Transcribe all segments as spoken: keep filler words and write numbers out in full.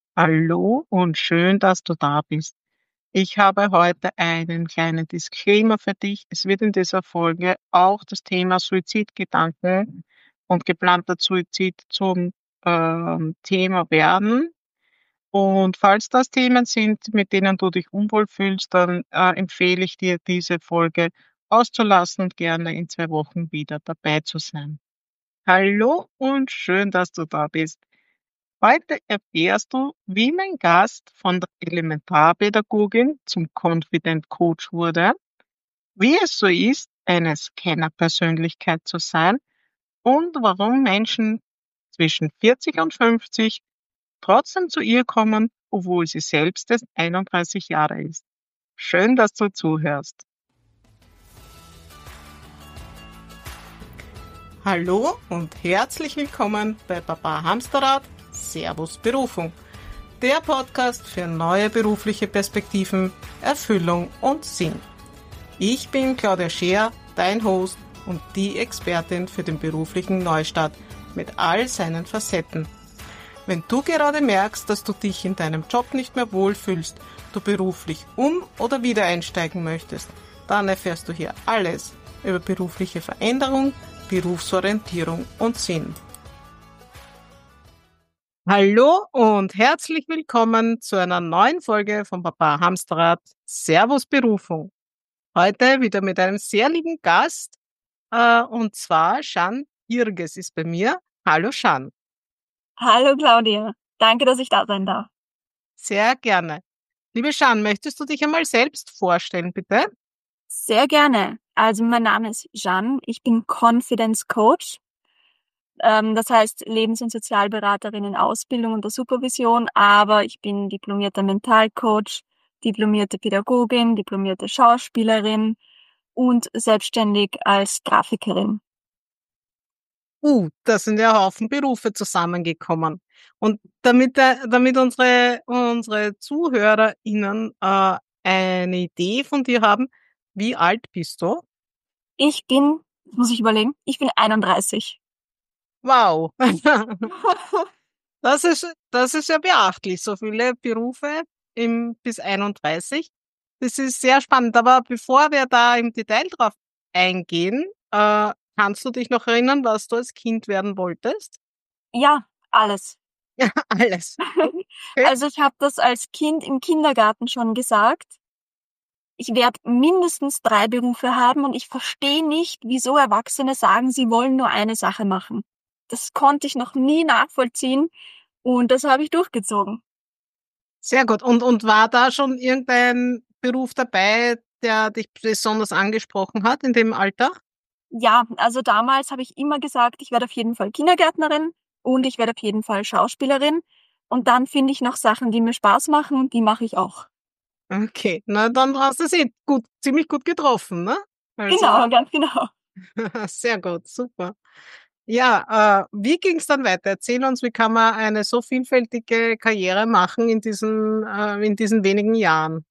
Hallo und schön, dass du da bist. Ich habe heute einen kleinen Disclaimer für dich. Es wird in dieser Folge auch das Thema Suizidgedanken und geplanter Suizid zum ähm, Thema werden. Und falls das Themen sind, mit denen du dich unwohl fühlst, dann äh, empfehle ich dir, diese Folge auszulassen und gerne in zwei Wochen wieder dabei zu sein. Hallo und schön, dass du da bist. Heute erfährst du, wie mein Gast von der Elementarpädagogin zum Confident Coach wurde, wie es so ist, eine Scanner-Persönlichkeit zu sein und warum Menschen zwischen vierzig und fünfzig trotzdem zu ihr kommen, obwohl sie selbst erst einunddreißig Jahre ist. Schön, dass du zuhörst. Hallo und herzlich willkommen bei Papa Hamsterrad, Servus Berufung, der Podcast für neue berufliche Perspektiven, Erfüllung und Sinn. Ich bin Claudia Scheer, dein Host und die Expertin für den beruflichen Neustart mit all seinen Facetten. Wenn du gerade merkst, dass du dich in deinem Job nicht mehr wohlfühlst, du beruflich um- oder wieder einsteigen möchtest, dann erfährst du hier alles über berufliche Veränderung, Berufsorientierung und Sinn. Hallo und herzlich willkommen zu einer neuen Folge von Papa Hamsterrad, Servus Berufung. Heute wieder mit einem sehr lieben Gast, äh, und zwar Jeanne Irges ist bei mir. Hallo Jeanne. Hallo Claudia, danke, dass ich da sein darf. Sehr gerne. Liebe Jeanne, möchtest du dich einmal selbst vorstellen, bitte? Sehr gerne. Also mein Name ist Jeanne, ich bin Confidence Coach. Ähm, das heißt Lebens- und Sozialberaterin in Ausbildung und der Supervision, aber ich bin diplomierter Mentalcoach, diplomierte Pädagogin, diplomierte Schauspielerin und selbstständig als Grafikerin. Uh, da sind ja Haufen Berufe zusammengekommen. Und damit, äh, damit unsere, unsere ZuhörerInnen äh, eine Idee von dir haben, wie alt bist du? Ich bin, muss ich überlegen, ich bin einunddreißig. Wow. Das ist, das ist ja beachtlich. So viele Berufe im, bis einunddreißig. Das ist sehr spannend. Aber bevor wir da im Detail drauf eingehen, äh, kannst du dich noch erinnern, was du als Kind werden wolltest? Ja, alles. Ja, alles. Okay. Also ich habe das als Kind im Kindergarten schon gesagt. Ich werde mindestens drei Berufe haben und ich verstehe nicht, wieso Erwachsene sagen, sie wollen nur eine Sache machen. Das konnte ich noch nie nachvollziehen und das habe ich durchgezogen. Sehr gut. Und, und war da schon irgendein Beruf dabei, der dich besonders angesprochen hat in dem Alter? Ja, also damals habe ich immer gesagt, ich werde auf jeden Fall Kindergärtnerin und ich werde auf jeden Fall Schauspielerin. Und dann finde ich noch Sachen, die mir Spaß machen und die mache ich auch. Okay, na dann hast du es eh gut, ziemlich gut getroffen, ne? Also, Genau, ganz genau. sehr gut, super. Ja, äh, wie ging es dann weiter? Erzähl uns, wie kann man eine so vielfältige Karriere machen in diesen, äh, in diesen wenigen Jahren?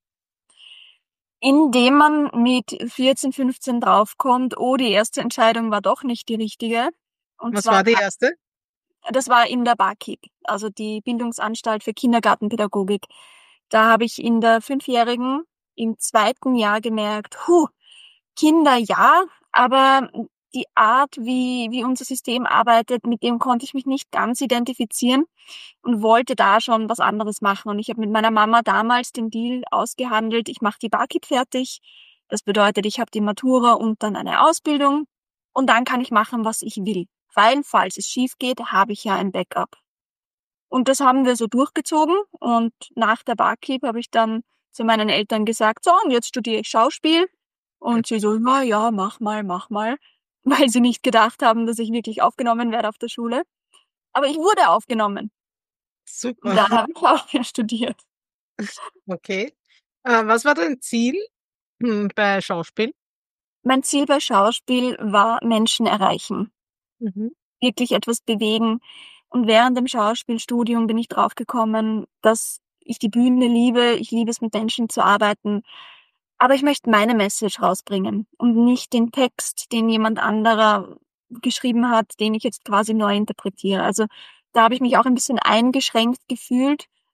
Indem man mit vierzehn, fünfzehn draufkommt, oh, die erste Entscheidung war doch nicht die richtige. Und Was zwar, war die erste? das war in der BAKIP, also die Bildungsanstalt für Kindergartenpädagogik. Da habe ich in der Fünfjährigen im zweiten Jahr gemerkt, huh, Kinder ja, aber die Art, wie, wie unser System arbeitet, mit dem konnte ich mich nicht ganz identifizieren und wollte da schon was anderes machen. Und ich habe mit meiner Mama damals den Deal ausgehandelt, ich mache die BAKIP fertig. Das bedeutet, ich habe die Matura und dann eine Ausbildung und dann kann ich machen, was ich will. Weil, falls es schief geht, habe ich ja ein Backup. Und das haben wir so durchgezogen und nach der BAKIP habe ich dann zu meinen Eltern gesagt, so, und jetzt studiere ich Schauspiel. Und sie so, ja, ja, mach mal, mach mal. Weil sie nicht gedacht haben, dass ich wirklich aufgenommen werde auf der Schule. Aber ich wurde aufgenommen. Und Super, dann habe ich Schauspiel studiert. okay. Äh, was war dein Ziel hm, bei Schauspiel? Mein Ziel bei Schauspiel war Menschen erreichen. Mhm. Wirklich etwas bewegen. Und während dem Schauspielstudium bin ich draufgekommen, dass ich die Bühne liebe. Ich liebe es, mit Menschen zu arbeiten. Aber ich möchte meine Message rausbringen und nicht den Text, den jemand anderer geschrieben hat, den ich jetzt quasi neu interpretiere. Also da habe ich mich auch ein bisschen eingeschränkt gefühlt.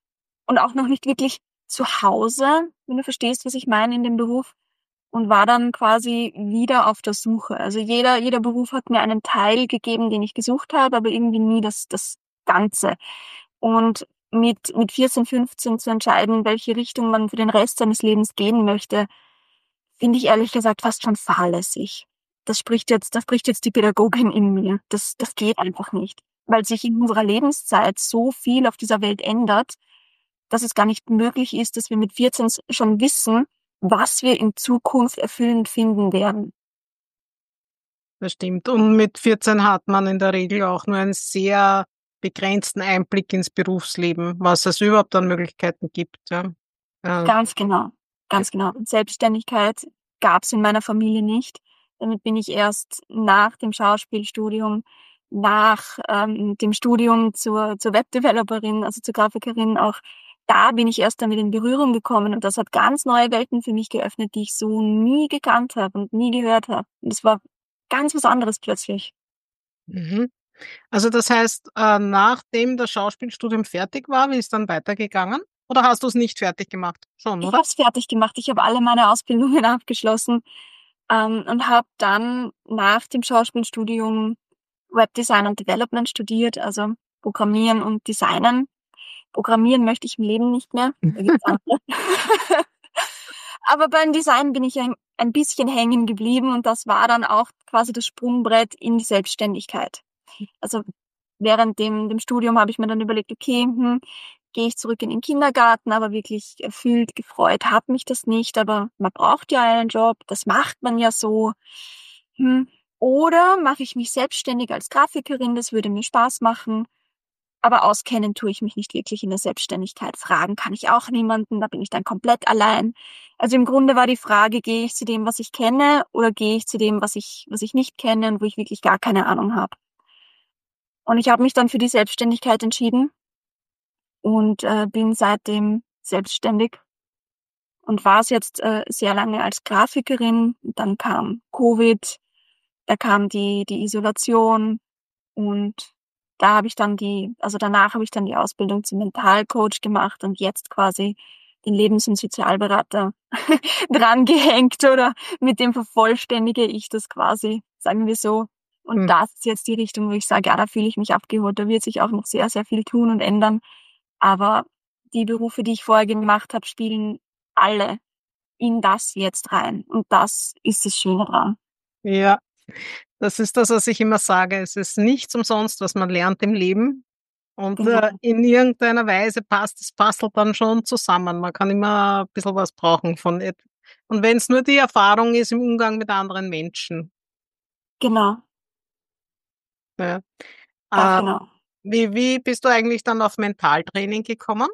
und auch noch nicht wirklich zu Hause, wenn du verstehst, was ich meine in dem Beruf, und war dann quasi wieder auf der Suche. Also jeder, jeder Beruf hat mir einen Teil gegeben, den ich gesucht habe, aber irgendwie nie das, das Ganze. Und mit, mit vierzehn, fünfzehn zu entscheiden, in welche Richtung man für den Rest seines Lebens gehen möchte, finde ich ehrlich gesagt fast schon fahrlässig. Das spricht jetzt, das spricht jetzt die Pädagogin in mir. Das, das geht einfach nicht, weil sich in unserer Lebenszeit so viel auf dieser Welt ändert, dass es gar nicht möglich ist, dass wir mit vierzehn schon wissen, was wir in Zukunft erfüllend finden werden. Das stimmt. Und mit vierzehn hat man in der Regel auch nur einen sehr begrenzten Einblick ins Berufsleben, was es überhaupt an Möglichkeiten gibt. Ja. Äh, Ganz genau, ganz genau. Und Selbstständigkeit gab es in meiner Familie nicht. Damit bin ich erst nach dem Schauspielstudium, nach ähm, dem Studium zur, zur Webdeveloperin, also zur Grafikerin auch, da bin ich erst damit in Berührung gekommen, und das hat ganz neue Welten für mich geöffnet, die ich so nie gekannt habe und nie gehört habe. Und es war ganz was anderes plötzlich. mhm. Also das heißt, äh, nachdem das Schauspielstudium fertig war, wie ist dann weitergegangen? Oder hast du es nicht fertig gemacht? Schon, Ich oder? habe es fertig gemacht. Ich habe alle meine Ausbildungen abgeschlossen, ähm, und habe dann nach dem Schauspielstudium Webdesign und Development studiert, also Programmieren und Designen. Programmieren möchte ich im Leben nicht mehr. Da gibt's andere. Aber beim Design bin ich ein, ein bisschen hängen geblieben, und das war dann auch quasi das Sprungbrett in die Selbstständigkeit. Also während dem, dem Studium habe ich mir dann überlegt, okay, hm, gehe ich zurück in den Kindergarten, aber wirklich erfüllt, gefreut hat mich das nicht, aber man braucht ja einen Job, das macht man ja so. Hm. Oder mache ich mich selbstständig als Grafikerin, das würde mir Spaß machen, aber auskennen tue ich mich nicht wirklich in der Selbstständigkeit. Fragen kann ich auch niemanden, da bin ich dann komplett allein. Also im Grunde war die Frage, gehe ich zu dem, was ich kenne, oder gehe ich zu dem, was ich, was ich nicht kenne und wo ich wirklich gar keine Ahnung habe. Und ich habe mich dann für die Selbstständigkeit entschieden und äh, bin seitdem selbstständig und war es jetzt äh, sehr lange als Grafikerin. Dann kam Covid, da kam die, die Isolation, und da habe ich dann die, also danach habe ich dann die Ausbildung zum Mentalcoach gemacht und jetzt quasi den Lebens- und Sozialberater dran gehängt, oder mit dem vervollständige ich das quasi, sagen wir so. Und Hm. das ist jetzt die Richtung, wo ich sage, ja, da fühle ich mich abgeholt, da wird sich auch noch sehr, sehr viel tun und ändern. Aber die Berufe, die ich vorher gemacht habe, spielen alle in das jetzt rein. Und das ist das Schöne dran. Ja, das ist das, was ich immer sage. Es ist nichts umsonst, was man lernt im Leben. Und äh, Genau. in irgendeiner Weise passt das Puzzle dann schon zusammen. Man kann immer ein bisschen was brauchen von et und wenn es nur die Erfahrung ist im Umgang mit anderen Menschen. Genau. Ja. Ganz Äh, genau. wie wie bist du eigentlich dann auf Mentaltraining gekommen?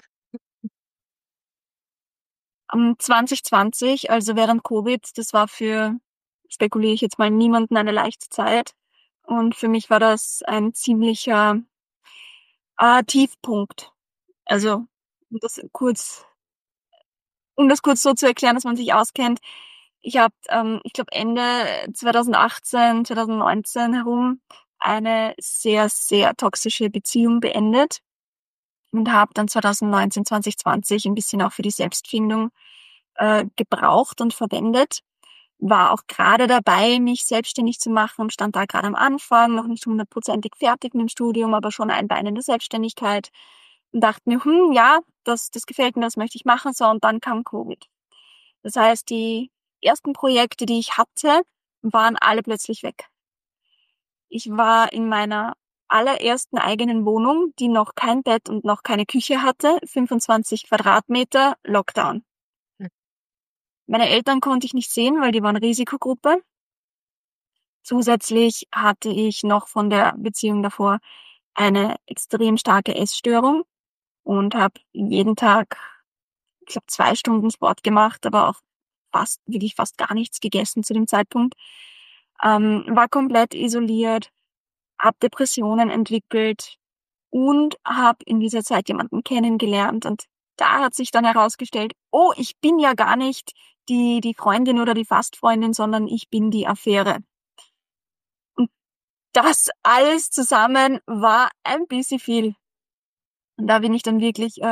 Um zwanzig zwanzig, also während Covid, das war für, spekuliere ich jetzt mal, niemanden eine leichte Zeit. Und für mich war das ein ziemlicher äh, Tiefpunkt. Also, um das kurz, um das kurz so zu erklären, dass man sich auskennt. Ich habe, ähm, ich glaube Ende zwanzig achtzehn, zwanzig neunzehn herum eine sehr, sehr toxische Beziehung beendet und habe dann zwanzig neunzehn, zwanzig zwanzig ein bisschen auch für die Selbstfindung äh, gebraucht und verwendet. War auch gerade dabei, mich selbstständig zu machen, und stand da gerade am Anfang, noch nicht hundertprozentig fertig mit dem Studium, aber schon ein Bein in der Selbstständigkeit, und dachte mir, hm, ja, das, das gefällt mir, das möchte ich machen, so, und dann kam Covid. Das heißt, die ersten Projekte, die ich hatte, waren alle plötzlich weg. Ich war in meiner allerersten eigenen Wohnung, die noch kein Bett und noch keine Küche hatte, fünfundzwanzig Quadratmeter, Lockdown. Meine Eltern konnte ich nicht sehen, weil die waren Risikogruppe. Zusätzlich hatte ich noch von der Beziehung davor eine extrem starke Essstörung und habe jeden Tag, ich glaube, zwei Stunden Sport gemacht, aber auch fast, wirklich fast gar nichts gegessen zu dem Zeitpunkt. Ähm, war komplett isoliert, habe Depressionen entwickelt und habe in dieser Zeit jemanden kennengelernt. Und da hat sich dann herausgestellt, oh, ich bin ja gar nicht die, die Freundin oder die Fastfreundin, sondern ich bin die Affäre. Und das alles zusammen war ein bisschen viel. Und da bin ich dann wirklich äh,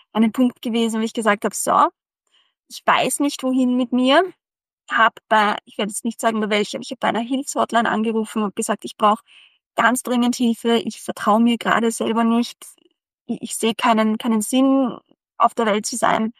an einem Punkt gewesen, wo ich gesagt habe, so, ich weiß nicht, wohin mit mir. Hab bei, ich werde jetzt nicht sagen, bei welcher, aber ich habe bei einer Hilfshotline angerufen und gesagt, ich brauche ganz dringend Hilfe. Ich vertraue mir gerade selber nicht. Ich, ich sehe keinen, keinen Sinn, auf der Welt zu sein.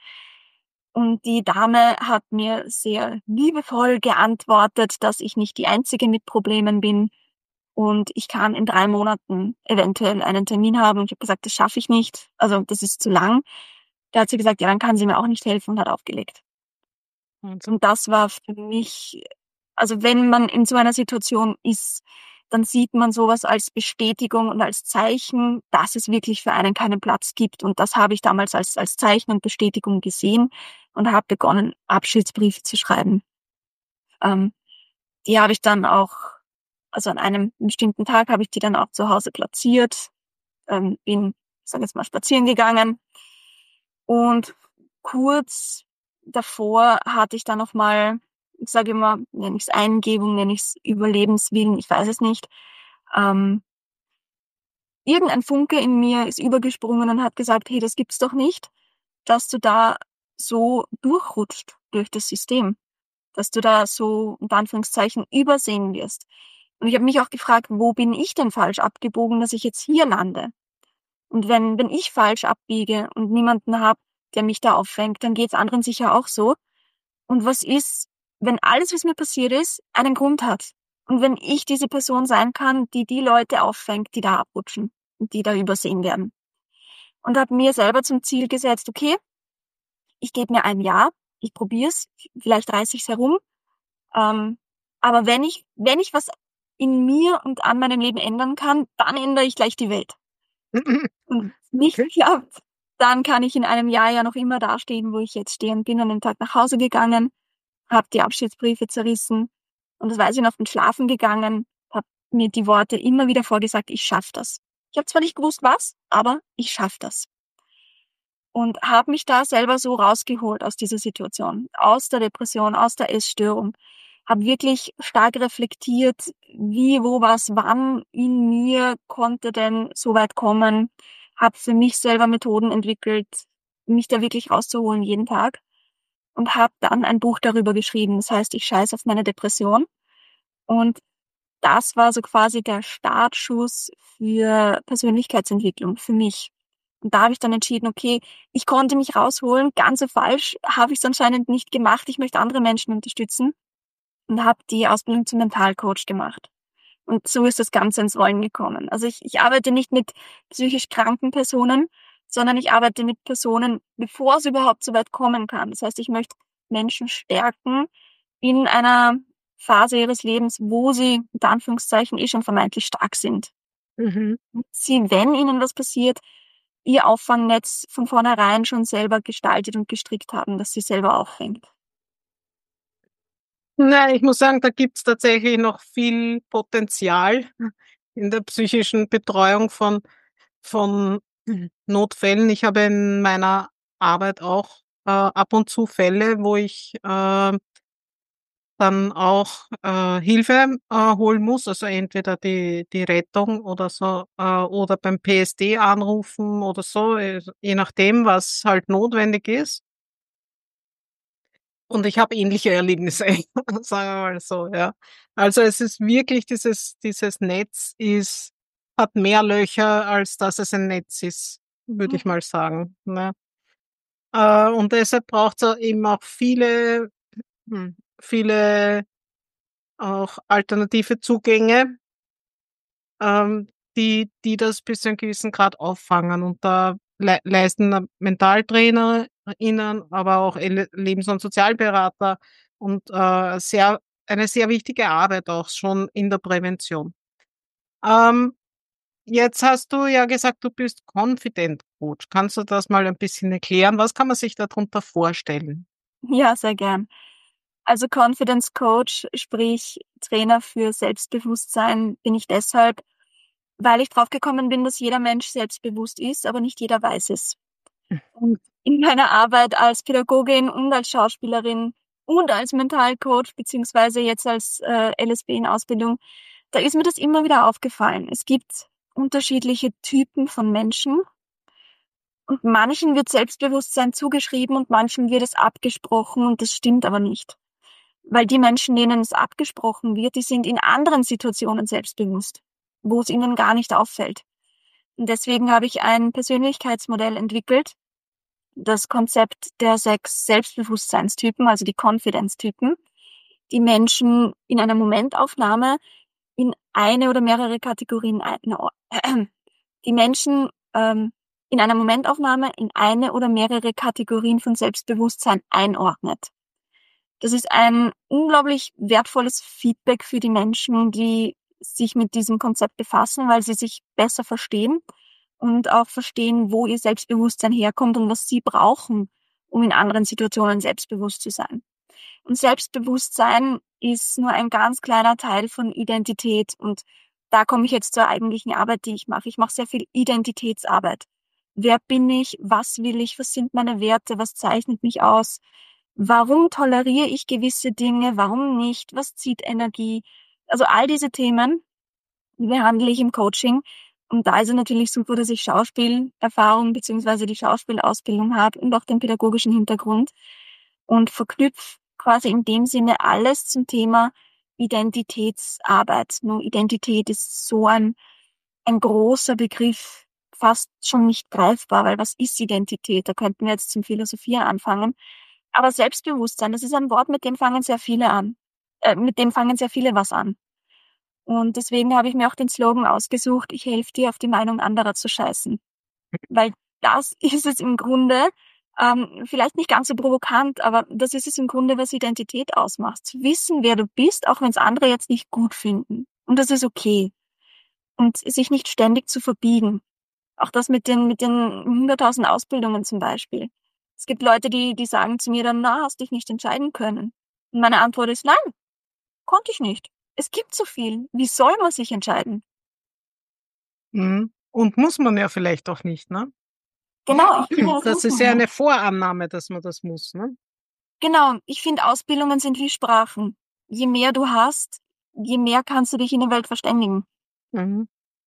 Und die Dame hat mir sehr liebevoll geantwortet, dass ich nicht die Einzige mit Problemen bin und ich kann in drei Monaten eventuell einen Termin haben. Und ich habe gesagt, das schaffe ich nicht. Also das ist zu lang. Da hat sie gesagt, ja, dann kann sie mir auch nicht helfen und hat aufgelegt. Und Und das war für mich, also wenn man in so einer Situation ist, dann sieht man sowas als Bestätigung und als Zeichen, dass es wirklich für einen keinen Platz gibt. Und das habe ich damals als, als Zeichen und Bestätigung gesehen und habe begonnen, Abschiedsbriefe zu schreiben. Ähm, die habe ich dann auch, also an einem bestimmten Tag habe ich die dann auch zu Hause platziert, ähm, bin, ich sage jetzt mal, spazieren gegangen. Und kurz davor hatte ich dann noch mal, ich sage immer, nenne ich es Eingebung, nenne ich es Überlebenswillen, ich weiß es nicht. Ähm, irgendein Funke in mir ist übergesprungen und hat gesagt, hey, das gibt's doch nicht, dass du da so durchrutscht durch das System, dass du da so unter Anführungszeichen übersehen wirst. Und ich habe mich auch gefragt, wo bin ich denn falsch abgebogen, dass ich jetzt hier lande? Und wenn, wenn ich falsch abbiege und niemanden habe, der mich da auffängt, dann geht's anderen sicher auch so. Und was ist, wenn alles, was mir passiert ist, einen Grund hat? Und wenn ich diese Person sein kann, die die Leute auffängt, die da abrutschen und die da übersehen werden. Und habe mir selber zum Ziel gesetzt, okay, ich gebe mir ein Jahr, ich probier's, vielleicht reiß ich's herum. Ähm, aber wenn ich, wenn ich was in mir und an meinem Leben ändern kann, dann ändere ich gleich die Welt. Und nicht okay. klappt, dann kann ich in einem Jahr ja noch immer dastehen, wo ich jetzt stehen bin, an dem Tag nach Hause gegangen, habe die Abschiedsbriefe zerrissen und das weiß ich noch, bin schlafen gegangen, habe mir die Worte immer wieder vorgesagt, ich schaff das. Ich habe zwar nicht gewusst, was, aber ich schaff das. Und habe mich da selber so rausgeholt aus dieser Situation, aus der Depression, aus der Essstörung. Habe wirklich stark reflektiert, wie, wo, was, wann in mir konnte denn so weit kommen. Habe für mich selber Methoden entwickelt, mich da wirklich rauszuholen jeden Tag. Und habe dann ein Buch darüber geschrieben. Das heißt, ich scheiß auf meine Depression. Und das war so quasi der Startschuss für Persönlichkeitsentwicklung für mich. Und da habe ich dann entschieden, okay, ich konnte mich rausholen, ganz so falsch habe ich es anscheinend nicht gemacht. Ich möchte andere Menschen unterstützen und habe die Ausbildung zum Mentalcoach gemacht. Und so ist das Ganze ins Rollen gekommen. Also ich, ich arbeite nicht mit psychisch kranken Personen, sondern ich arbeite mit Personen, bevor es überhaupt so weit kommen kann. Das heißt, ich möchte Menschen stärken in einer Phase ihres Lebens, wo sie unter Anführungszeichen eh schon vermeintlich stark sind. Mhm. Sie, wenn ihnen was passiert, ihr Auffangnetz von vornherein schon selber gestaltet und gestrickt haben, dass sie selber auffängt. Nein, ich muss sagen, da gibt's tatsächlich noch viel Potenzial in der psychischen Betreuung von, von Notfällen. Ich habe in meiner Arbeit auch äh, ab und zu Fälle, wo ich äh, dann auch äh, Hilfe äh, holen muss, also entweder die, die Rettung oder so, äh, oder beim P S D anrufen oder so, äh, je nachdem, was halt notwendig ist. Und ich habe ähnliche Erlebnisse, sagen wir mal so, ja. Also es ist wirklich dieses, dieses Netz ist, hat mehr Löcher, als dass es ein Netz ist, würde ich mal sagen. Ne? Äh, und deshalb braucht es eben auch viele, hm, viele auch alternative Zugänge, ähm, die, die das bis zu einem gewissen Grad auffangen. Und da le leisten MentaltrainerInnen, aber auch Ele Lebens- und Sozialberater und äh, sehr, eine sehr wichtige Arbeit auch schon in der Prävention. Ähm, Jetzt hast du ja gesagt, du bist Confident Coach. Kannst du das mal ein bisschen erklären? Was kann man sich darunter vorstellen? Ja, sehr gern. Also Confidence Coach, sprich Trainer für Selbstbewusstsein, bin ich deshalb, weil ich draufgekommen bin, dass jeder Mensch selbstbewusst ist, aber nicht jeder weiß es. Und in meiner Arbeit als Pädagogin und als Schauspielerin und als Mentalcoach, beziehungsweise jetzt als äh, L S B in Ausbildung, da ist mir das immer wieder aufgefallen. Es gibt unterschiedliche Typen von Menschen Und manchen wird Selbstbewusstsein zugeschrieben und manchen wird es abgesprochen und das stimmt aber nicht. Weil die Menschen, denen es abgesprochen wird, die sind in anderen Situationen selbstbewusst, wo es ihnen gar nicht auffällt. Und deswegen habe ich ein Persönlichkeitsmodell entwickelt, das Konzept der sechs Selbstbewusstseinstypen, also die Confidence-Typen, die Menschen in einer Momentaufnahme in eine oder mehrere Kategorien ein, die Menschen ähm, in einer Momentaufnahme in eine oder mehrere Kategorien von Selbstbewusstsein einordnet. Das ist ein unglaublich wertvolles Feedback für die Menschen, die sich mit diesem Konzept befassen, weil sie sich besser verstehen und auch verstehen, wo ihr Selbstbewusstsein herkommt und was sie brauchen, um in anderen Situationen selbstbewusst zu sein. Und Selbstbewusstsein ist nur ein ganz kleiner Teil von Identität. Und da komme ich jetzt zur eigentlichen Arbeit, die ich mache. Ich mache sehr viel Identitätsarbeit. Wer bin ich? Was will ich? Was sind meine Werte? Was zeichnet mich aus? Warum toleriere ich gewisse Dinge? Warum nicht? Was zieht Energie? Also all diese Themen, die behandle ich im Coaching. Und da ist es natürlich super, dass ich Schauspielerfahrung beziehungsweise die Schauspielausbildung habe und auch den pädagogischen Hintergrund und verknüpfe quasi in dem Sinne alles zum Thema Identitätsarbeit. Nur Identität ist so ein, ein großer Begriff, fast schon nicht greifbar, weil was ist Identität? Da könnten wir jetzt zum Philosophieren anfangen. Aber Selbstbewusstsein, das ist ein Wort, mit dem fangen sehr viele an. Äh, mit dem fangen sehr viele was an. Und deswegen habe ich mir auch den Slogan ausgesucht, ich helfe dir, auf die Meinung anderer zu scheißen. Weil das ist es im Grunde, ähm, vielleicht nicht ganz so provokant, aber das ist es im Grunde, was Identität ausmacht. Zu wissen, wer du bist, auch wenn es andere jetzt nicht gut finden. Und das ist okay. Und sich nicht ständig zu verbiegen. Auch das mit den, mit den hunderttausend Ausbildungen zum Beispiel. Es gibt Leute, die, die sagen zu mir dann, na, hast dich nicht entscheiden können. Und meine Antwort ist, nein, konnte ich nicht. Es gibt so viel. Wie soll man sich entscheiden? Mhm. Und muss man ja vielleicht auch nicht, ne? Genau, ich finde, das Das muss ist man ja nicht. eine Vorannahme, dass man das muss, ne? Genau, ich finde, Ausbildungen sind wie Sprachen. Je mehr du hast, je mehr kannst du dich in der Welt verständigen. Mhm.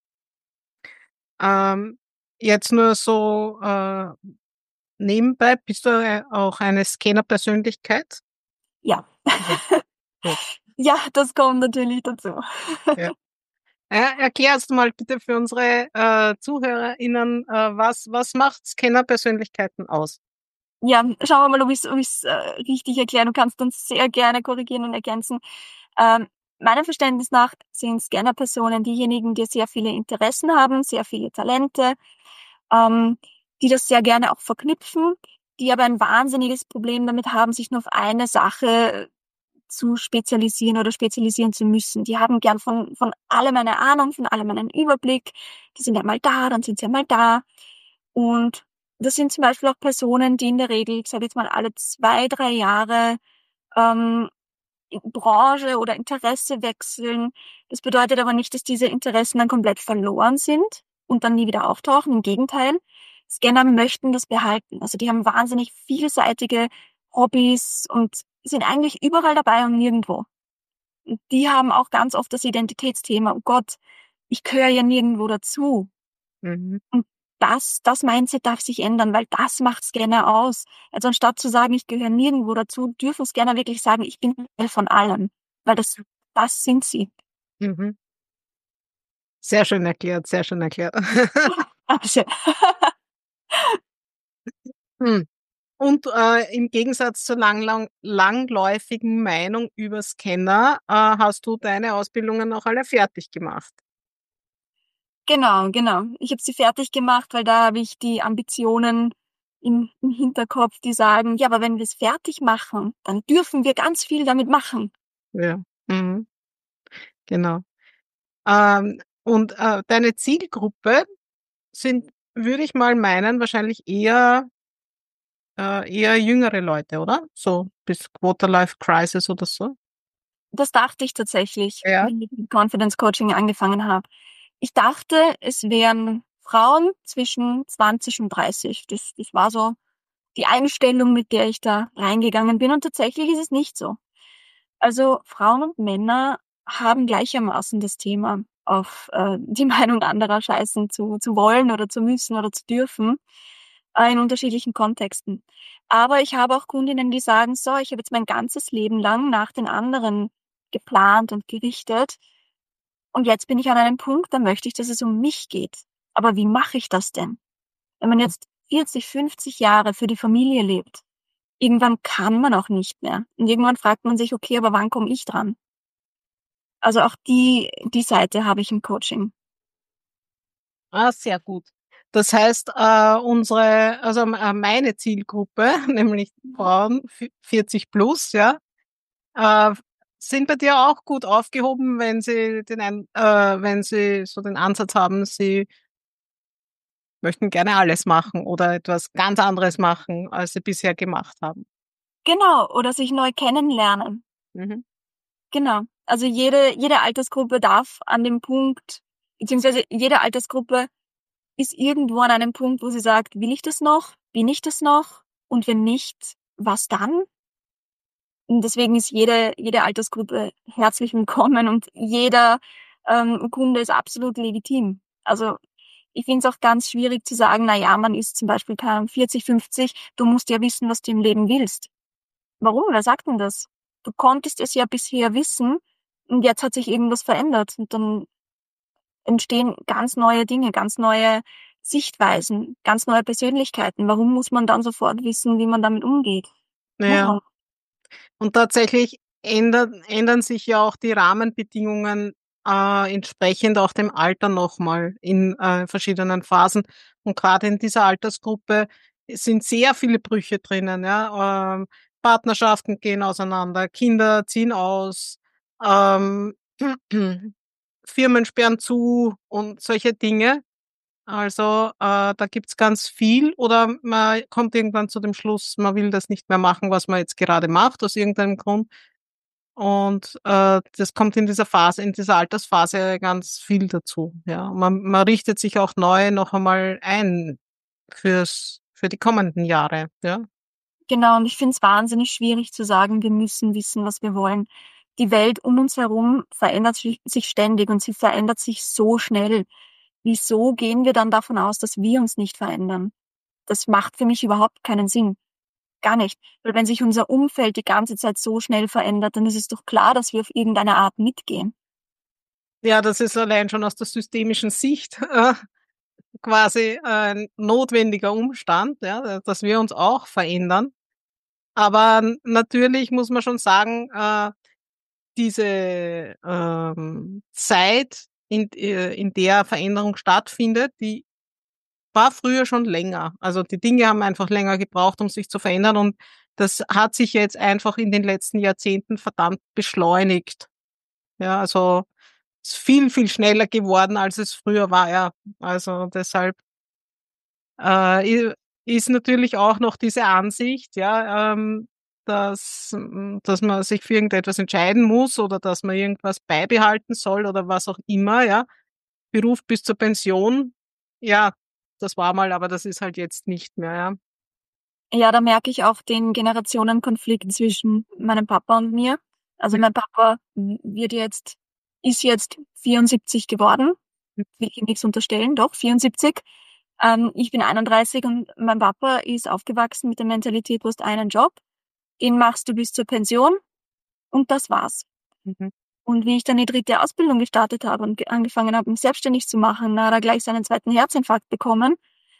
Ähm, jetzt nur so äh, nebenbei, bist du äh, auch eine Scanner-Persönlichkeit? Ja. Ja, gut. Ja, das kommt natürlich dazu. Ja. Äh, erklär erst mal bitte für unsere äh, ZuhörerInnen, äh, was, was macht Scanner-Persönlichkeiten aus? Ja, schauen wir mal, ob ich es äh, richtig erkläre. Du kannst uns sehr gerne korrigieren und ergänzen. Ähm, meinem Verständnis nach sind Scanner-Personen diejenigen, die sehr viele Interessen haben, sehr viele Talente, ähm, die das sehr gerne auch verknüpfen, die aber ein wahnsinniges Problem damit haben, sich nur auf eine Sache zu spezialisieren oder spezialisieren zu müssen. Die haben gern von, von allem eine Ahnung, von allem einen Überblick. Die sind ja mal da, dann sind sie ja mal da. Und das sind zum Beispiel auch Personen, die in der Regel, ich sage jetzt mal, alle zwei, drei Jahre ähm, Branche oder Interesse wechseln. Das bedeutet aber nicht, dass diese Interessen dann komplett verloren sind und dann nie wieder auftauchen. Im Gegenteil, Scanner möchten das behalten. Also die haben wahnsinnig vielseitige Hobbys und sind eigentlich überall dabei und nirgendwo. Und die haben auch ganz oft das Identitätsthema, oh Gott, ich gehöre ja nirgendwo dazu. Mhm. Und das, das Mindset darf sich ändern, weil das macht Scanner aus. Also anstatt zu sagen, ich gehöre nirgendwo dazu, dürfen Scanner wirklich sagen, ich bin Teil von allen. Weil das, das sind sie. Mhm. Sehr schön erklärt, sehr schön erklärt. Also, Hm. Und äh, im Gegensatz zur lang, lang, langläufigen Meinung über Scanner äh, hast du deine Ausbildungen auch alle fertig gemacht. genau, genau. Ich habe sie fertig gemacht, weil da habe ich die Ambitionen im, im Hinterkopf, die sagen, ja, aber wenn wir es fertig machen, dann dürfen wir ganz viel damit machen. Ja. Mhm. Genau. Ähm, und äh, deine Zielgruppe sind, würde ich mal meinen, wahrscheinlich eher, äh, eher jüngere Leute, oder? So bis Quarter-Life Crisis oder so. Das dachte ich tatsächlich, Ja. wenn ich mit Confidence Coaching angefangen habe. Ich dachte, es wären Frauen zwischen zwanzig und dreißig. Das, das war so die Einstellung, mit der ich da reingegangen bin. Und tatsächlich ist es nicht so. Also Frauen und Männer haben gleichermaßen das Thema, auf äh, die Meinung anderer scheißen zu, zu wollen oder zu müssen oder zu dürfen. äh, in unterschiedlichen Kontexten. Aber ich habe auch Kundinnen, die sagen, so, ich habe jetzt mein ganzes Leben lang nach den anderen geplant und gerichtet und jetzt bin ich an einem Punkt, da möchte ich, dass es um mich geht. Aber wie mache ich das denn? Wenn man jetzt vierzig, fünfzig Jahre für die Familie lebt, irgendwann kann man auch nicht mehr. Und irgendwann fragt man sich, okay, aber wann komme ich dran? Also auch die, die Seite habe ich im Coaching. Ah, sehr gut. Das heißt, äh, unsere, also äh, meine Zielgruppe, nämlich Frauen vi- vierzig plus, ja, äh, sind bei dir auch gut aufgehoben, wenn sie den, ein- äh, wenn sie so den Ansatz haben, sie möchten gerne alles machen oder etwas ganz anderes machen, als sie bisher gemacht haben. Genau, oder sich neu kennenlernen. Mhm. Genau. Also jede, jede Altersgruppe darf an dem Punkt, beziehungsweise jede Altersgruppe ist irgendwo an einem Punkt, wo sie sagt, will ich das noch? Bin ich das noch? Und wenn nicht, was dann? Und deswegen ist jede, jede Altersgruppe herzlich willkommen und jeder ähm, Kunde ist absolut legitim. Also ich finde es auch ganz schwierig zu sagen, na ja, man ist zum Beispiel keine Ahnung, vierzig, fünfzig, du musst ja wissen, was du im Leben willst. Warum? Wer sagt denn das? Du konntest es ja bisher wissen und jetzt hat sich irgendwas verändert und dann entstehen ganz neue Dinge, ganz neue Sichtweisen, ganz neue Persönlichkeiten. Warum muss man dann sofort wissen, wie man damit umgeht? Muss Ja. man. Und tatsächlich ändern, ändern sich ja auch die Rahmenbedingungen äh, entsprechend auch dem Alter nochmal in äh, verschiedenen Phasen. Und gerade in dieser Altersgruppe sind sehr viele Brüche drinnen. Ja? Ähm, Partnerschaften gehen auseinander, Kinder ziehen aus, ähm, Firmen sperren zu und solche Dinge. Also äh, da gibt's ganz viel oder man kommt irgendwann zu dem Schluss, man will das nicht mehr machen, was man jetzt gerade macht, aus irgendeinem Grund. Und äh, das kommt in dieser Phase, in dieser Altersphase ganz viel dazu. Ja, man, man richtet sich auch neu noch einmal ein fürs für die kommenden Jahre. Ja, Genau, und ich finde es wahnsinnig schwierig zu sagen, wir müssen wissen, was wir wollen. Die Welt um uns herum verändert sich sich ständig und sie verändert sich so schnell. Wieso gehen wir dann davon aus, dass wir uns nicht verändern? Das macht für mich überhaupt keinen Sinn. Gar nicht. Weil wenn sich unser Umfeld die ganze Zeit so schnell verändert, dann ist es doch klar, dass wir auf irgendeine Art mitgehen. ja, das ist allein schon aus der systemischen Sicht äh, quasi ein notwendiger Umstand, ja, dass wir uns auch verändern. Aber natürlich muss man schon sagen, äh, diese ähm, Zeit, in, äh, in der Veränderung stattfindet, die war früher schon länger. Also die Dinge haben einfach länger gebraucht, um sich zu verändern und das hat sich jetzt einfach in den letzten Jahrzehnten verdammt beschleunigt. Ja, also es ist viel, viel schneller geworden, als es früher war. Ja, also deshalb äh, ist natürlich auch noch diese Ansicht, ja, ähm, dass, mm, dass man sich für irgendetwas entscheiden muss oder dass man irgendwas beibehalten soll oder was auch immer, ja. Beruf bis zur Pension, ja, das war mal, aber das ist halt jetzt nicht mehr, ja. Ja, da merke ich auch den Generationenkonflikt zwischen meinem Papa und mir. Also mein Papa wird jetzt, ist jetzt vierundsiebzig geworden. Will ich ihm nichts unterstellen, doch, vierundsiebzig. Ähm, ich bin einunddreißig und mein Papa ist aufgewachsen mit der Mentalität, du hast einen Job, den machst du bis zur Pension und das war's. Mhm. Und wie ich dann die dritte Ausbildung gestartet habe und ge- angefangen habe, mich selbstständig zu machen, da hat er gleich seinen zweiten Herzinfarkt bekommen.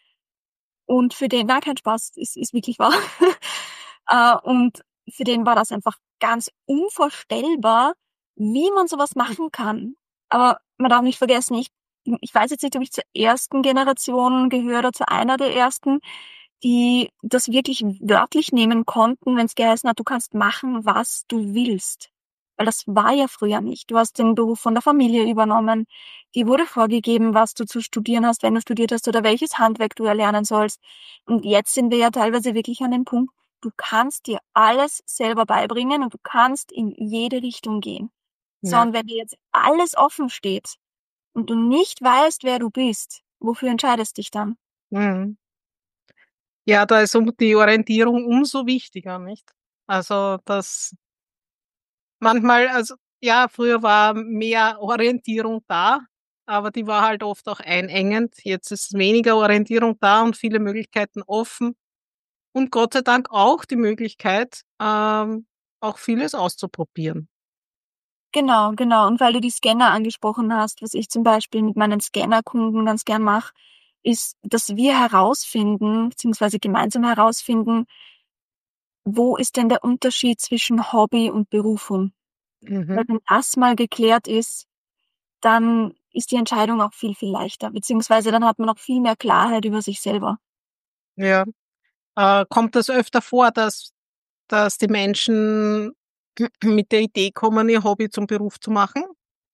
Und für den, na, kein Spaß, ist, ist wirklich wahr. Äh, und für den war das einfach ganz unvorstellbar, wie man sowas machen kann. Aber man darf nicht vergessen, ich, ich weiß jetzt nicht, ob ich zur ersten Generation gehöre oder zu einer der ersten, die das wirklich wörtlich nehmen konnten, wenn es geheißen hat, du kannst machen, was du willst. Weil das war ja früher nicht. Du hast den Beruf von der Familie übernommen. Dir wurde vorgegeben, was du zu studieren hast, wenn du studiert hast oder welches Handwerk du erlernen sollst. Und jetzt sind wir ja teilweise wirklich an dem Punkt, du kannst dir alles selber beibringen und du kannst in jede Richtung gehen. So, Ja. und wenn dir jetzt alles offen steht und du nicht weißt, wer du bist, wofür entscheidest dich dann? Mhm. Ja, da ist um die Orientierung umso wichtiger, nicht? Also, das manchmal, also ja, früher war mehr Orientierung da. aber die war halt oft auch einengend. Jetzt ist weniger Orientierung da und viele Möglichkeiten offen und Gott sei Dank auch die Möglichkeit, ähm, auch vieles auszuprobieren. Genau, genau. Und weil du die Scanner angesprochen hast, was ich zum Beispiel mit meinen Scannerkunden ganz gern mache, ist, dass wir herausfinden, beziehungsweise gemeinsam herausfinden, wo ist denn der Unterschied zwischen Hobby und Berufung? Weil Mhm. wenn das mal geklärt ist, dann ist die Entscheidung auch viel, viel leichter, beziehungsweise dann hat man auch viel mehr Klarheit über sich selber. Ja. Äh, kommt das öfter vor, dass, dass die Menschen mit der Idee kommen, ihr Hobby zum Beruf zu machen?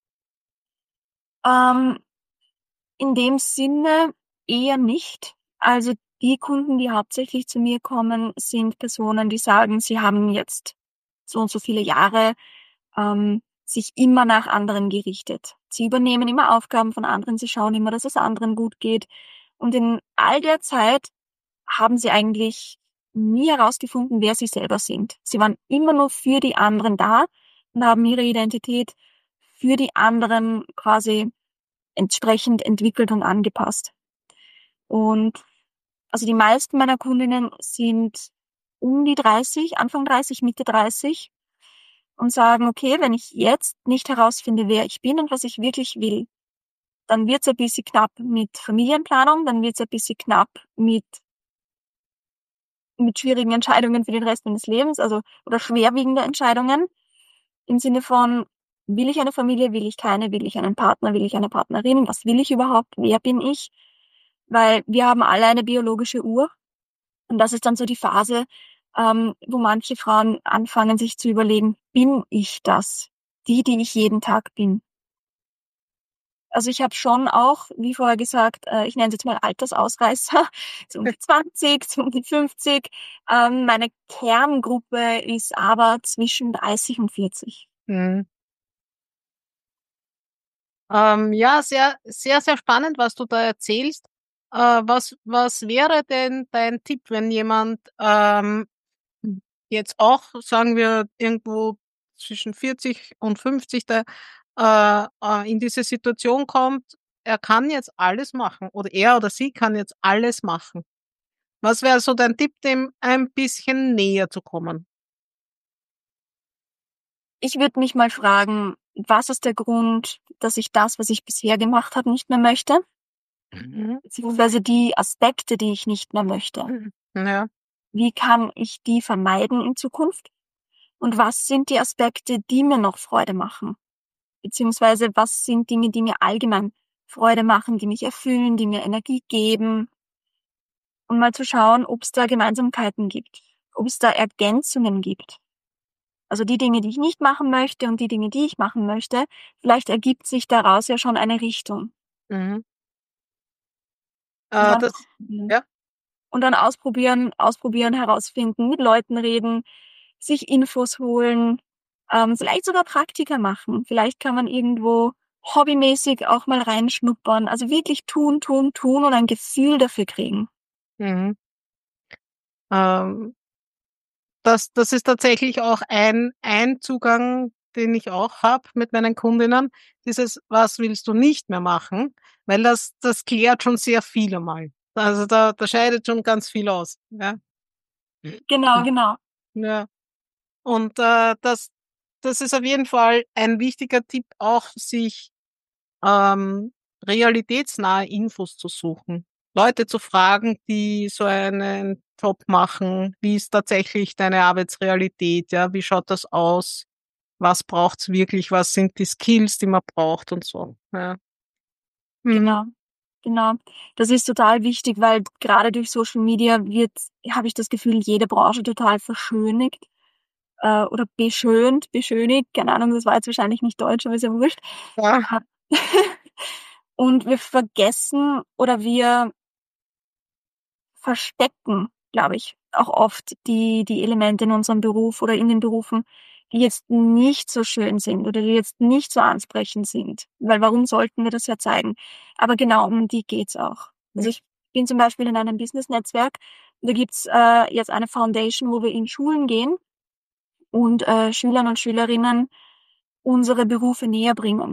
Ähm, in dem Sinne eher nicht. Also die Kunden, die hauptsächlich zu mir kommen, sind Personen, die sagen, sie haben jetzt so und so viele Jahre ähm, sich immer nach anderen gerichtet. Sie übernehmen immer Aufgaben von anderen, sie schauen immer, dass es anderen gut geht. Und in all der Zeit haben sie eigentlich nie herausgefunden, wer sie selber sind. Sie waren immer nur für die anderen da und haben ihre Identität für die anderen quasi entsprechend entwickelt und angepasst. Und also die meisten meiner Kundinnen sind um die dreißig, Anfang dreißig, Mitte dreißig und sagen, okay, wenn ich jetzt nicht herausfinde, wer ich bin und was ich wirklich will, dann wird's ein bisschen knapp mit Familienplanung, dann wird's ein bisschen knapp mit, mit schwierigen Entscheidungen für den Rest meines Lebens, also, oder schwerwiegende Entscheidungen im Sinne von, will ich eine Familie, will ich keine, will ich einen Partner, will ich eine Partnerin, was will ich überhaupt, wer bin ich? Weil wir haben alle eine biologische Uhr und das ist dann so die Phase, ähm, wo manche Frauen anfangen, sich zu überlegen, bin ich das? Die, die ich jeden Tag bin. Also ich habe schon auch, wie vorher gesagt, äh, ich nenne es jetzt mal Altersausreißer, so um die zwanzig, so um die fünfzig. Ähm, meine Kerngruppe ist aber zwischen dreißig und vierzig. Mhm. Ähm, ja, sehr, sehr, sehr spannend, was du da erzählst. Äh, was, was wäre denn dein Tipp, wenn jemand ähm, jetzt auch, sagen wir, irgendwo zwischen vierzig und fünfzig da, äh, äh, in diese Situation kommt, er kann jetzt alles machen oder er oder sie kann jetzt alles machen. Was wäre so dein Tipp, dem ein bisschen näher zu kommen? Ich würde mich mal fragen, was ist der Grund, dass ich das, was ich bisher gemacht habe, nicht mehr möchte? Mhm. Beziehungsweise die Aspekte, die ich nicht mehr möchte. Ja. Wie kann ich die vermeiden in Zukunft? Und was sind die Aspekte, die mir noch Freude machen? Beziehungsweise was sind Dinge, die mir allgemein Freude machen, die mich erfüllen, die mir Energie geben? Und mal zu schauen, ob es da Gemeinsamkeiten gibt, ob es da Ergänzungen gibt. Also die Dinge, die ich nicht machen möchte und die Dinge, die ich machen möchte, vielleicht ergibt sich daraus ja schon eine Richtung. Mhm. Und Äh, dann, das, ja. und dann ausprobieren, ausprobieren, herausfinden, mit Leuten reden, sich Infos holen, ähm, vielleicht sogar Praktika machen. Vielleicht kann man irgendwo hobbymäßig auch mal reinschnuppern. Also wirklich tun, tun, tun und ein Gefühl dafür kriegen. Mhm. Ähm, Das das ist tatsächlich auch ein ein Zugang, den ich auch habe mit meinen Kundinnen, dieses: „Was willst du nicht mehr machen?“ Weil das das klärt schon sehr viel einmal. Also, da da scheidet schon ganz viel aus, ja. Genau, genau. Ja, und, äh, das das ist auf jeden Fall ein wichtiger Tipp, auch sich ähm, realitätsnahe Infos zu suchen. Leute zu fragen, die so einen Job machen. Wie ist tatsächlich deine Arbeitsrealität? Ja, wie schaut das aus? Was braucht's wirklich? Was sind die Skills, die man braucht und so, ja. Mhm. Genau, genau. Das ist total wichtig, weil gerade durch Social Media wird, habe ich das Gefühl, jede Branche total verschönigt äh, oder beschönt, beschönigt. Keine Ahnung, das war jetzt wahrscheinlich nicht deutsch, aber ist ja wurscht. Ja. Und wir vergessen oder wir verstecken, glaube ich, auch oft die, die Elemente in unserem Beruf oder in den Berufen, die jetzt nicht so schön sind oder die jetzt nicht so ansprechend sind. Weil warum sollten wir das ja zeigen? Aber genau um die geht's auch. Also ich bin zum Beispiel in einem Business-Netzwerk, da gibt's äh, jetzt eine Foundation, wo wir in Schulen gehen und äh, Schülern und Schülerinnen unsere Berufe näher bringen.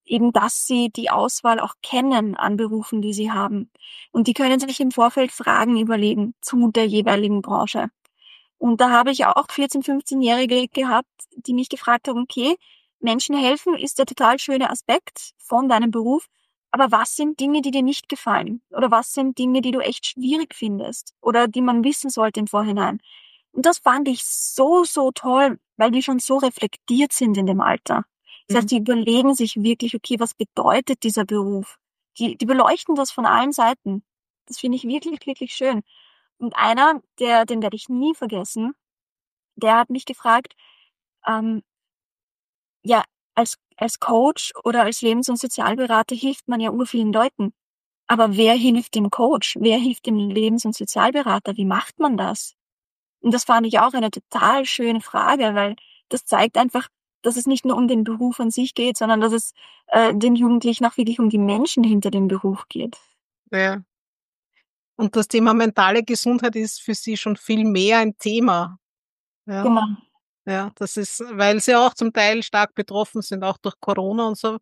eben, dass sie die Auswahl auch kennen an Berufen, die sie haben. Und die können sich im Vorfeld Fragen überlegen zu der jeweiligen Branche. Und da habe ich auch vierzehn-, fünfzehnjährige gehabt, die mich gefragt haben, okay, Menschen helfen ist der total schöne Aspekt von deinem Beruf, aber was sind Dinge, die dir nicht gefallen? Oder was sind Dinge, die du echt schwierig findest? Oder die man wissen sollte im Vorhinein? Und das fand ich so, so toll, weil die schon so reflektiert sind in dem Alter. Das Mhm. heißt, die überlegen sich wirklich, okay, was bedeutet dieser Beruf? Die, die beleuchten das von allen Seiten. Das finde ich wirklich, wirklich schön. Und einer, der, den werde ich nie vergessen, der hat mich gefragt, ähm, ja, als, als Coach oder als Lebens- und Sozialberater hilft man ja ur vielen Leuten. Aber wer hilft dem Coach? Wer hilft dem Lebens- und Sozialberater? Wie macht man das? Und das fand ich auch eine total schöne Frage, weil das zeigt einfach, dass es nicht nur um den Beruf an sich geht, sondern dass es äh, den Jugendlichen auch wirklich um die Menschen hinter dem Beruf geht. Ja. Und das Thema mentale Gesundheit ist für Sie schon viel mehr ein Thema. Ja, Genau, ja, das ist, weil Sie auch zum Teil stark betroffen sind, auch durch Corona und so.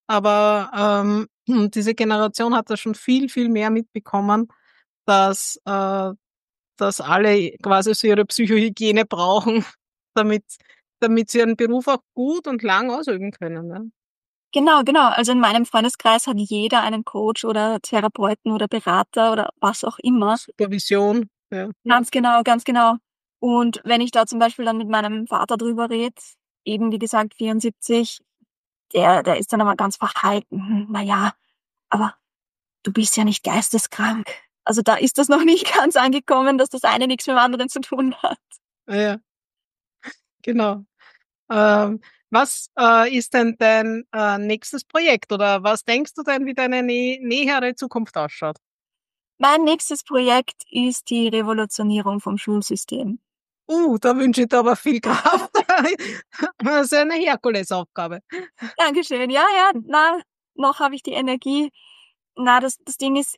Aber ähm, diese Generation hat da schon viel, viel mehr mitbekommen, dass, äh, dass alle quasi so ihre Psychohygiene brauchen, damit, damit sie ihren Beruf auch gut und lang ausüben können. Ne? genau, genau. Also in meinem Freundeskreis hat jeder einen Coach oder Therapeuten oder Berater oder was auch immer. Supervision. Ja. Ganz genau, ganz genau. Und wenn ich da zum Beispiel dann mit meinem Vater drüber rede, eben wie gesagt vierundsiebzig, der, der ist dann aber ganz verhalten. Hm, na ja, aber du bist ja nicht geisteskrank. Also da ist das noch nicht ganz angekommen, dass das eine nichts mit dem anderen zu tun hat. Ja, genau. Ähm, was äh, ist denn dein äh, nächstes Projekt oder was denkst du denn, wie deine nä nähere Zukunft ausschaut? Mein nächstes Projekt ist die Revolutionierung vom Schulsystem. Uh, da wünsche ich dir aber viel Kraft. Das ist eine Herkulesaufgabe. Dankeschön. Ja, ja, na, noch habe ich die Energie. Na, das, das Ding ist,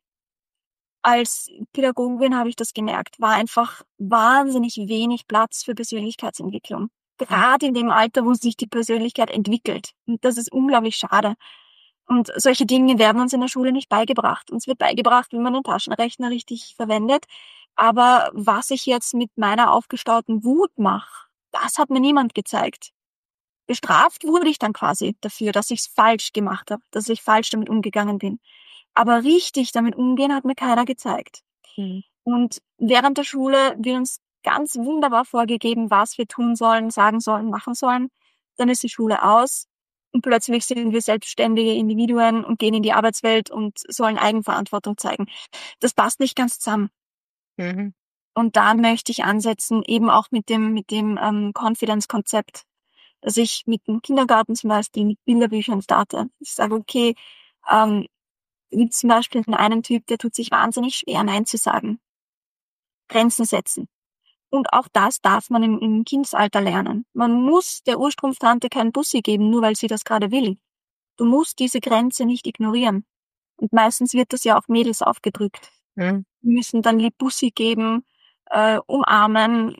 als Pädagogin habe ich das gemerkt, war einfach wahnsinnig wenig Platz für Persönlichkeitsentwicklung. Gerade in dem Alter, wo sich die Persönlichkeit entwickelt. Und das ist unglaublich schade. Und solche Dinge werden uns in der Schule nicht beigebracht. Uns wird beigebracht, wie man den Taschenrechner richtig verwendet. Aber was ich jetzt mit meiner aufgestauten Wut mache, das hat mir niemand gezeigt. Bestraft wurde ich dann quasi dafür, dass ich es falsch gemacht habe, dass ich falsch damit umgegangen bin. Aber richtig damit umgehen hat mir keiner gezeigt. Mhm. Und während der Schule wird uns ganz wunderbar vorgegeben, was wir tun sollen, sagen sollen, machen sollen. Dann ist die Schule aus und plötzlich sind wir selbstständige Individuen und gehen in die Arbeitswelt und sollen Eigenverantwortung zeigen. Das passt nicht ganz zusammen. Mhm. Und da möchte ich ansetzen, eben auch mit dem, mit dem ähm, Confidence-Konzept, dass ich mit dem Kindergarten zum Beispiel mit Bilderbüchern starte. Ich sage, okay, ähm, wie zum Beispiel einen Typ, der tut sich wahnsinnig schwer, Nein zu sagen. Grenzen setzen. Und auch das darf man im, im Kindesalter lernen. Man muss der Urstrumpftante keinen Bussi geben, nur weil sie das gerade will. Du musst diese Grenze nicht ignorieren. Und meistens wird das ja auf Mädels aufgedrückt. Mhm. Die müssen dann lieb Bussi geben, äh, umarmen.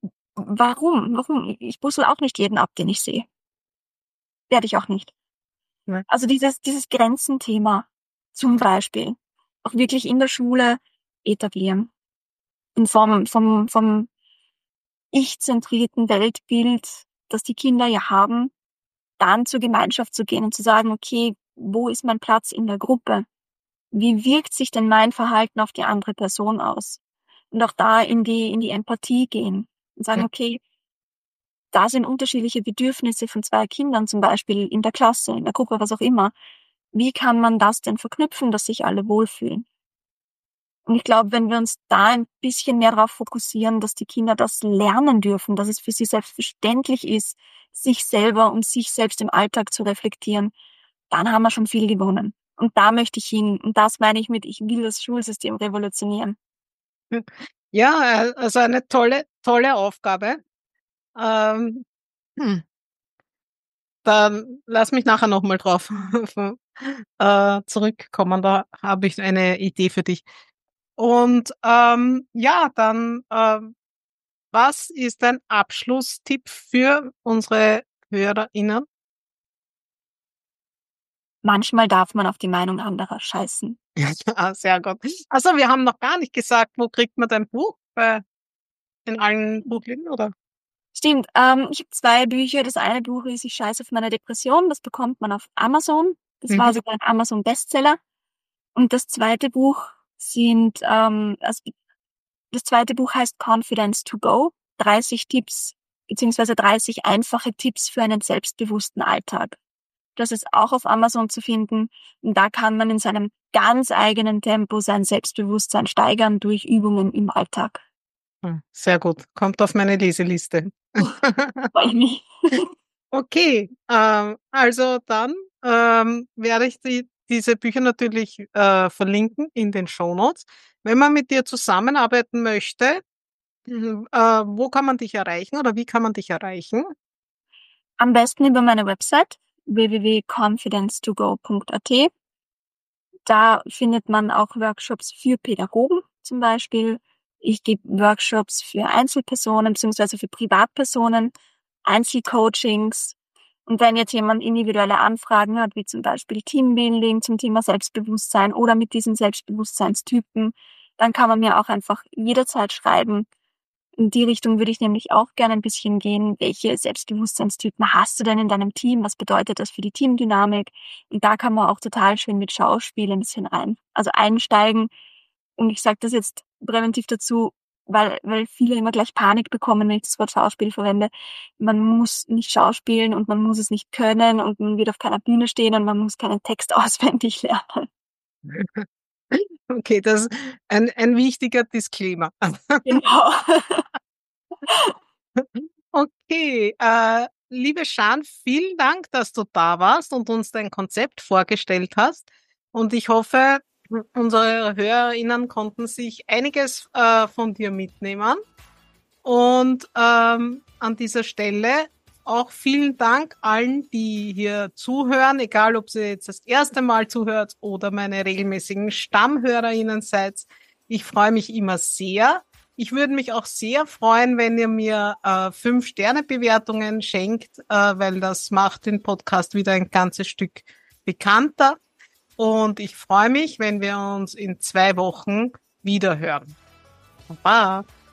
Warum? Warum? Ich bussel auch nicht jeden ab, den ich sehe. Werde ich auch nicht. Ja. Also dieses, dieses Grenzenthema zum Beispiel auch wirklich in der Schule etablieren. Und vom, vom, vom ich-zentrierten Weltbild, das die Kinder ja haben, dann zur Gemeinschaft zu gehen und zu sagen, okay, wo ist mein Platz in der Gruppe? Wie wirkt sich denn mein Verhalten auf die andere Person aus? Und auch da in die, in die Empathie gehen und sagen, Mhm. okay, da sind unterschiedliche Bedürfnisse von zwei Kindern, zum Beispiel in der Klasse, in der Gruppe, was auch immer. Wie kann man das denn verknüpfen, dass sich alle wohlfühlen? Und ich glaube, wenn wir uns da ein bisschen mehr darauf fokussieren, dass die Kinder das lernen dürfen, dass es für sie selbstverständlich ist, sich selber und sich selbst im Alltag zu reflektieren, dann haben wir schon viel gewonnen. Und da möchte ich hin. Und das meine ich mit, ich will das Schulsystem revolutionieren. Ja, äh, also eine tolle, tolle Aufgabe. Ähm, hm, dann lass mich nachher nochmal drauf äh, zurückkommen. Da habe ich eine Idee für dich. Und ähm, ja, dann, ähm, was ist dein Abschlusstipp für unsere HörerInnen? manchmal darf man auf die Meinung anderer scheißen. Ja, sehr gut. Also wir haben noch gar nicht gesagt, wo kriegt man dein Buch? Bei, in allen Buchläden, oder? Stimmt, ähm, ich habe zwei Bücher. Das eine Buch ist Ich scheiße auf meine Depression. Das bekommt man auf Amazon. Das war Mhm. sogar ein Amazon-Bestseller. Und das zweite Buch sind, ähm, also das zweite Buch heißt Confidence to Go. dreißig Tipps, beziehungsweise dreißig einfache Tipps für einen selbstbewussten Alltag. Das ist auch auf Amazon zu finden. Und da kann man in seinem ganz eigenen Tempo sein Selbstbewusstsein steigern durch Übungen im Alltag. Hm, sehr gut. Kommt auf meine Leseliste. Freue ich mich. Okay, ähm, also dann ähm, werde ich die, diese Bücher natürlich äh, verlinken in den Shownotes. Wenn man mit dir zusammenarbeiten möchte, mhm, äh, wo kann man dich erreichen oder wie kann man dich erreichen? Am besten über meine Website w w w punkt confidence to go punkt a t. Da findet man auch Workshops für Pädagogen zum Beispiel. Ich gebe Workshops für Einzelpersonen bzw. für Privatpersonen, Einzelcoachings. Und wenn jetzt jemand individuelle Anfragen hat, wie zum Beispiel Teambuilding zum Thema Selbstbewusstsein oder mit diesen Selbstbewusstseinstypen, dann kann man mir auch einfach jederzeit schreiben. In die Richtung würde ich nämlich auch gerne ein bisschen gehen. Welche Selbstbewusstseinstypen hast du denn in deinem Team? Was bedeutet das für die Teamdynamik? Und da kann man auch total schön mit Schauspiel ein bisschen rein, also einsteigen. Und ich sage das jetzt präventiv dazu, weil, weil viele immer gleich Panik bekommen, wenn ich das Wort Schauspiel verwende. Man muss nicht schauspielen und man muss es nicht können und man wird auf keiner Bühne stehen und man muss keinen Text auswendig lernen. Okay, das ist ein, ein wichtiger Disclaimer. Genau. Okay, äh, liebe Shan, vielen Dank, dass du da warst und uns dein Konzept vorgestellt hast. Und ich hoffe, unsere HörerInnen konnten sich einiges äh, von dir mitnehmen. Und ähm, an dieser Stelle auch vielen Dank allen, die hier zuhören, egal ob ihr jetzt das erste Mal zuhört oder meine regelmäßigen StammhörerInnen seid. Ich freue mich immer sehr. Ich würde mich auch sehr freuen, wenn ihr mir äh, fünf Sterne Bewertungen schenkt, äh, weil das macht den Podcast wieder ein ganzes Stück bekannter. Und ich freue mich, wenn wir uns in zwei Wochen wieder hören. Baba.